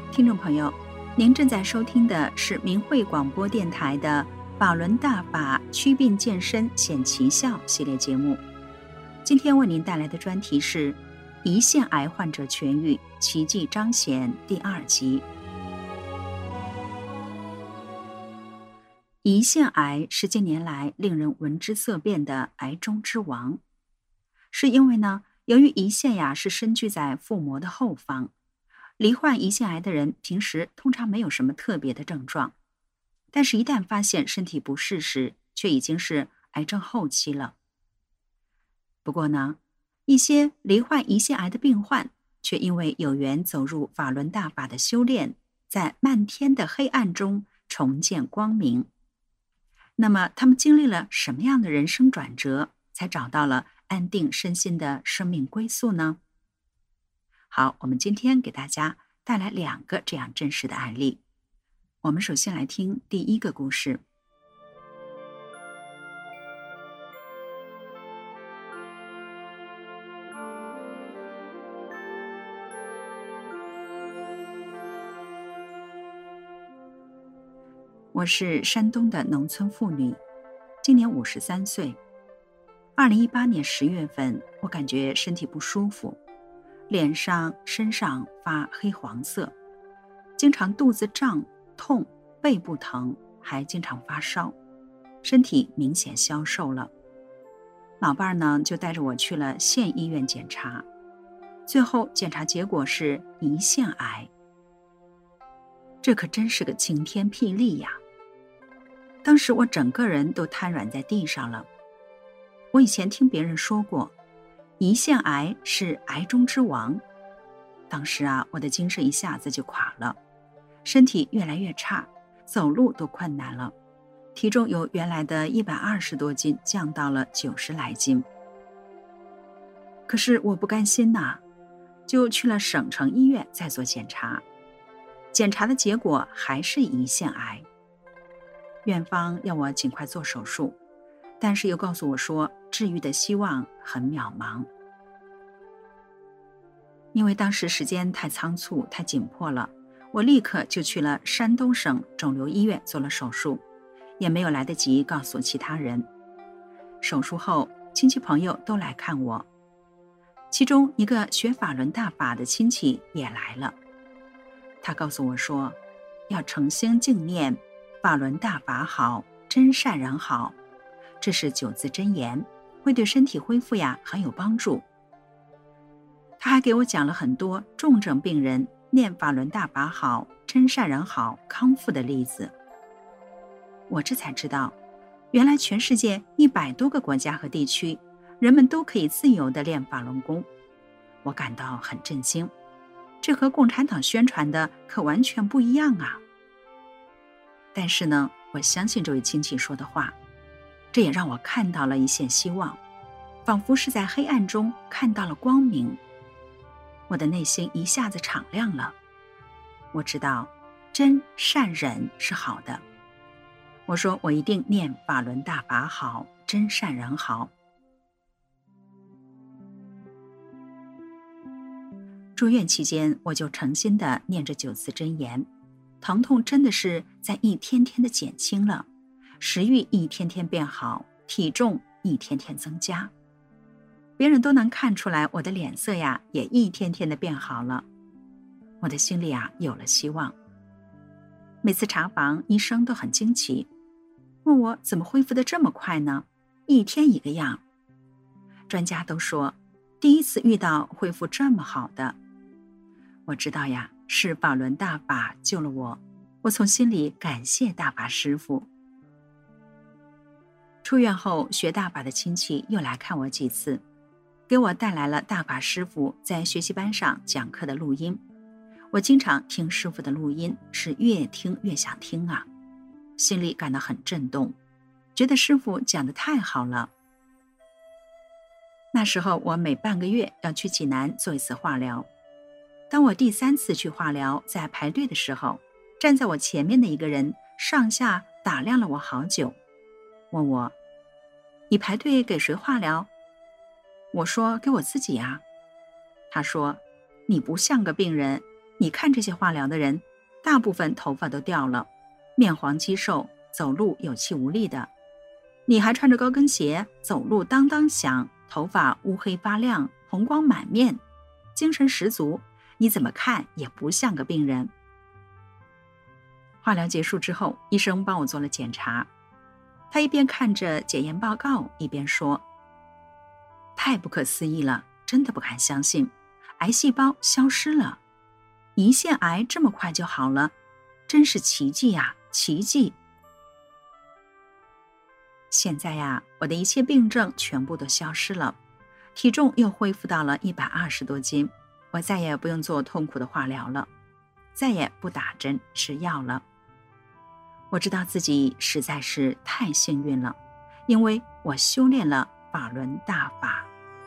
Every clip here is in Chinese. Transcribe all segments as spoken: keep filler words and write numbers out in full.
听众朋友，您正在收听的是明慧广播电台的法轮大法祛病健身显奇效系列节目。今天为您带来的专题是胰腺癌患者痊愈奇迹彰显第二集。胰腺癌是近年来令人闻之色变的癌中之王，是因为呢，由于胰腺呀是深居在腹膜的后方，罹患胰腺癌的人平时通常没有什么特别的症状，但是一旦发现身体不适时，却已经是癌症后期了。不过呢，一些罹患胰腺癌的病患却因为有缘走入法轮大法的修炼，在漫天的黑暗中重见光明。那么他们经历了什么样的人生转折，才找到了安定身心的生命归宿呢？好，我们今天给大家带来两个这样真实的案例。我们首先来听第一个故事。我是山东的农村妇女，今年五十三岁。二零一八年十月份，我感觉身体不舒服，脸上、身上发黑黄色，经常肚子胀、痛、背部疼，还经常发烧，身体明显消瘦了。老伴儿呢，就带着我去了县医院检查，最后检查结果是胰腺癌。这可真是个晴天霹雳呀！当时我整个人都瘫软在地上了。我以前听别人说过，胰腺癌是癌中之王。当时啊，我的精神一下子就垮了，身体越来越差，走路都困难了，体重由原来的一百二十多斤降到了九十来斤。可是我不甘心呐，就去了省城医院再做检查。检查的结果还是胰腺癌，院方要我尽快做手术，但是又告诉我说治愈的希望很渺茫。因为当时时间太仓促太紧迫了，我立刻就去了山东省肿瘤医院做了手术，也没有来得及告诉其他人。手术后，亲戚朋友都来看我，其中一个学法轮大法的亲戚也来了。他告诉我说，要诚心敬念法轮大法好，真善人好，这是九字真言，会对身体恢复呀很有帮助。他还给我讲了很多重症病人念法轮大法好，真善人好康复的例子。我这才知道，原来全世界一百多个国家和地区，人们都可以自由地练法轮功。我感到很震惊，这和共产党宣传的可完全不一样啊！但是呢，我相信这位亲戚说的话，这也让我看到了一线希望，仿佛是在黑暗中看到了光明。我的内心一下子敞亮了，我知道真善忍是好的。我说我一定念法轮大法好，真善人好。住院期间，我就诚心地念着九字真言，疼痛真的是在一天天的减轻了，食欲一天天变好，体重一天天增加。别人都能看出来我的脸色呀也一天天的变好了，我的心里啊有了希望。每次查房，医生都很惊奇，问我怎么恢复得这么快呢？一天一个样。专家都说，第一次遇到恢复这么好的。我知道呀，是法轮大法救了我，我从心里感谢大法师父。出院后，学大法的亲戚又来看我几次，给我带来了大法师父在学习班上讲课的录音。我经常听师父的录音，是越听越想听啊，心里感到很震动，觉得师父讲得太好了。那时候我每半个月要去济南做一次化疗。当我第三次去化疗，在排队的时候，站在我前面的一个人上下打量了我好久，问我，你排队给谁化疗？我说给我自己啊。他说，你不像个病人， 你看这些化疗的人，大部分头发都掉了，面黄肌瘦，走路有气无力的。你还穿着高跟鞋，走路当当响，头发乌黑发亮，红光满面，精神十足，你怎么看也不像个病人。化疗结束之后，医生帮我做了检查，他一边看着检验报告，一边说：太不可思议了，真的不敢相信，癌细胞消失了，胰腺癌这么快就好了，真是奇迹呀，奇迹。现在呀，我的一切病症全部都消失了，体重又恢复到了一百二十多斤，我再也不用做痛苦的化疗了，再也不打针吃药了。我知道自己实在是太幸运了，因为我修炼了法轮大法。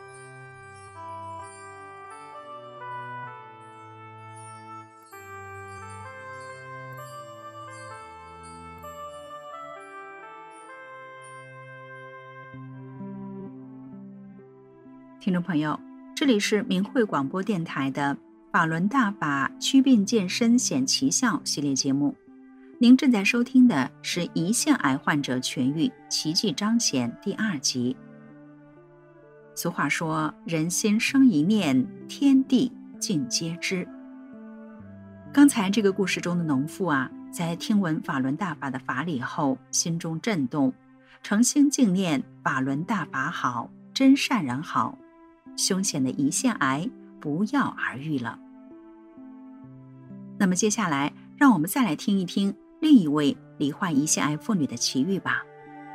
听众朋友，这里是明慧广播电台的法轮大法祛病健身显奇效系列节目，您正在收听的是胰腺癌患者痊愈奇迹彰显第二集。俗话说，人心生一念，天地尽皆知。刚才这个故事中的农妇啊，在听闻法轮大法的法理后，心中震动，诚心敬念法轮大法好，真善人好，凶险的胰腺癌不药而愈了。那么接下来，让我们再来听一听另一位罹患胰腺癌妇女的奇遇吧。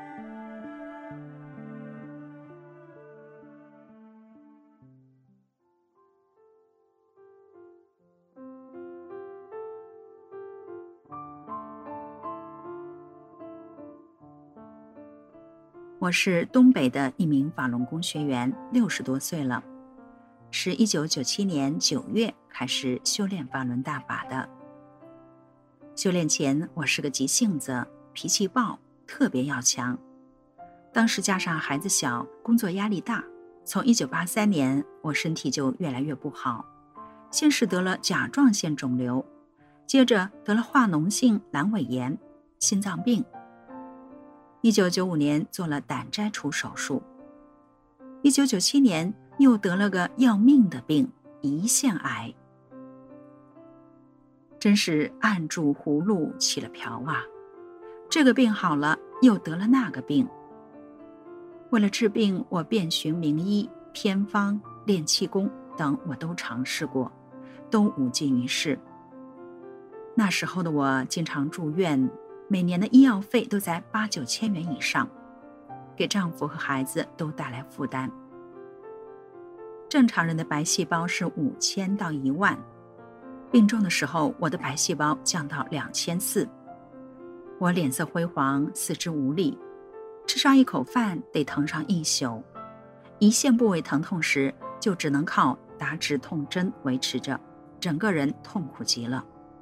我是东北的一名法轮功学员，六十多岁了，是一九九七年九月开始修炼法轮大法的。修炼前，我是个急性子，脾气暴，特别要强。当时加上孩子小，工作压力大，从一九八三年，我身体就越来越不好。先是得了甲状腺肿瘤，接着得了化脓性阑尾炎、心脏病。一九九五年做了胆摘除手术，一九九七年又得了个要命的病——胰腺癌。真是按住葫芦起了瓢啊！这个病好了，又得了那个病。为了治病，我遍寻名医、偏方、练气功等，我都尝试过，都无济于事。那时候的我经常住院，每年的医药费都在八九千元以上，给丈夫和孩子都带来负担。正常人的白细胞是五千到一万，病重的时候，我的白细胞降到两千四，我脸色灰黄，四肢无力，吃上一口饭得疼上一宿，胰腺部位疼痛时就只能靠打止痛针维持着，整个人痛苦极了。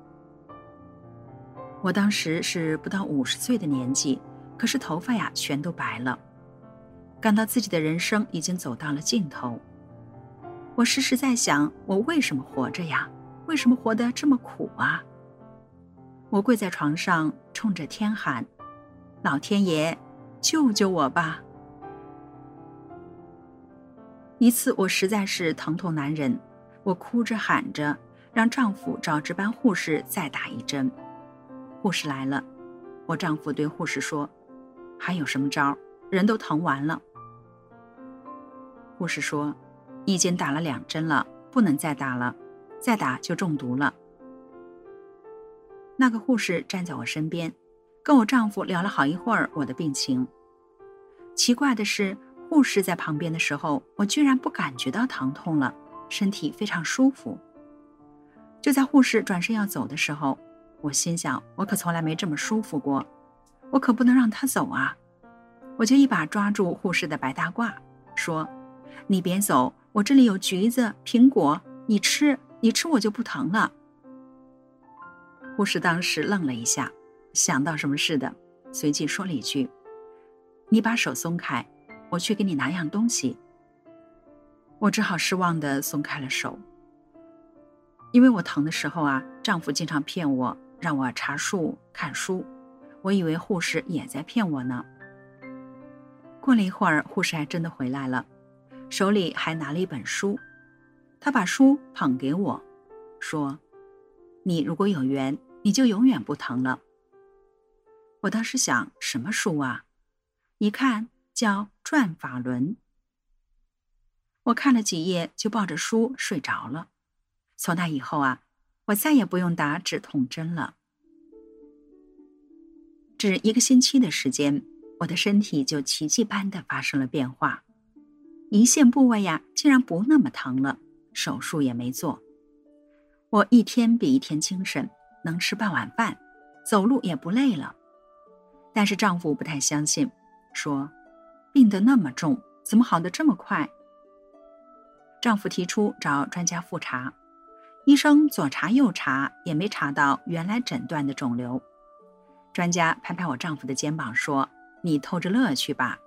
我当时是不到五十岁的年纪，可是头发呀全都白了，感到自己的人生已经走到了尽头。我时时在想，我为什么活着呀？为什么活得这么苦啊？我跪在床上，冲着天喊：老天爷，救救我吧！一次我实在是疼痛难忍，我哭着喊着，让丈夫找值班护士再打一针。护士来了，我丈夫对护士说：还有什么招？人都疼完了。护士说：已经打了两针了，不能再打了，再打就中毒了。那个护士站在我身边，跟我丈夫聊了好一会儿我的病情。奇怪的是，护士在旁边的时候，我居然不感觉到疼痛了，身体非常舒服。就在护士转身要走的时候，我心想，我可从来没这么舒服过，我可不能让他走啊！我就一把抓住护士的白大褂，说：你别走，我这里有橘子、苹果，你吃，你吃我就不疼了。护士当时愣了一下，想到什么似的，随即说了一句：你把手松开，我去给你拿样东西。我只好失望地松开了手。 因为我疼的时候啊，丈夫经常骗我，让我查书看书，我以为护士也在骗我呢。过了一会儿，护士还真的回来了，手里还拿了一本书。他把书捧给我，说：你如果有缘，你就永远不疼了。我当时想，什么书啊？一看叫《转法轮》。我看了几页就抱着书睡着了。从那以后啊，我再也不用打止痛针了。只一个星期的时间，我的身体就奇迹般的发生了变化，胰腺部位呀竟然不那么疼了，手术也没做。我一天比一天精神，能吃半碗饭，走路也不累了。但是丈夫不太相信，说病得那么重，怎么好得这么快？丈夫提出找专家复查，医生左查右查也没查到原来诊断的肿瘤。专家拍拍我丈夫的肩膀说：你偷着乐去吧。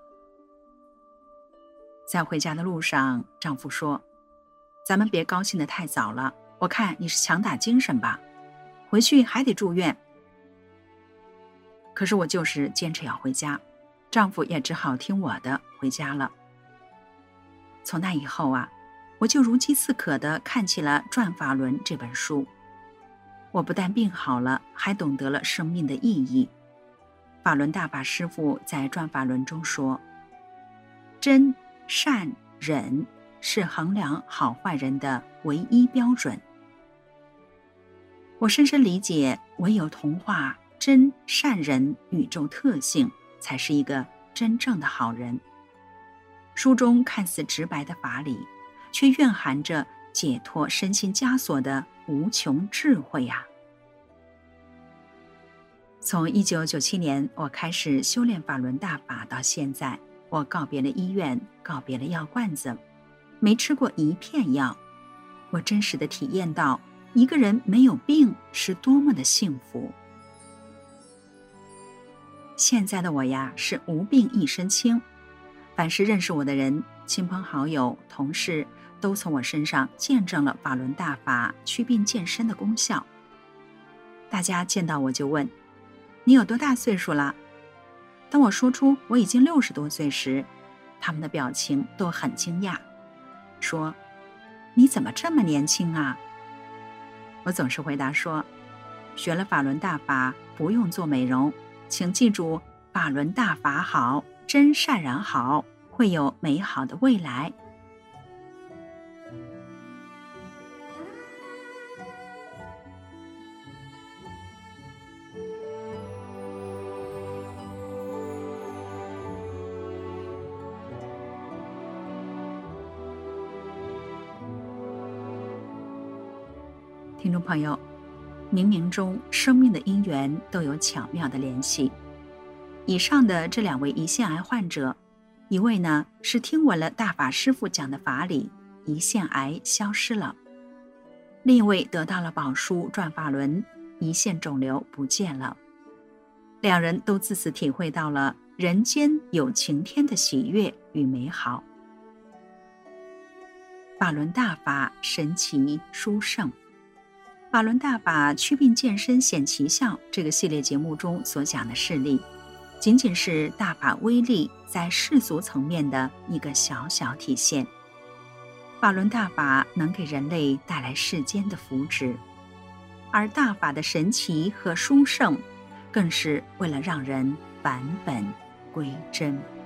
在回家的路上，丈夫说：咱们别高兴得太早了，我看你是强打精神吧，回去还得住院。可是我就是坚持要回家，丈夫也只好听我的回家了。从那以后啊，我就如饥似渴地看起了《转法轮》这本书。我不但病好了，还懂得了生命的意义。法轮大法师父在《转法轮》中说：真、善、忍是衡量好坏人的唯一标准。我深深理解，唯有同化真、善、忍宇宙特性，才是一个真正的好人。书中看似直白的法理，却蕴含着解脱身心枷锁的无穷智慧呀、啊！从一九九七年我开始修炼法轮大法到现在，我告别了医院，告别了药罐子，没吃过一片药。我真实的体验到，一个人没有病是多么的幸福。现在的我呀，是无病一身轻。凡是认识我的人，亲朋好友、同事，都从我身上见证了法轮大法祛病健身的功效。大家见到我就问：你有多大岁数了？当我说出我已经六十多岁时，他们的表情都很惊讶，说：你怎么这么年轻啊？我总是回答说：学了法轮大法，不用做美容，请记住，法轮大法好，真善然好，会有美好的未来。听众朋友，冥冥中生命的因缘都有巧妙的联系。以上的这两位胰腺癌患者，一位呢是听闻了大法师父讲的法理，胰腺癌消失了；另一位得到了宝书转法轮，胰腺肿瘤不见了。两人都自此体会到了人间有晴天的喜悦与美好。法轮大法神奇殊胜。法轮大法祛病健身显奇效这个系列节目中所讲的事例，仅仅是大法威力在世俗层面的一个小小体现。法轮大法能给人类带来世间的福祉，而大法的神奇和殊胜，更是为了让人返本归真。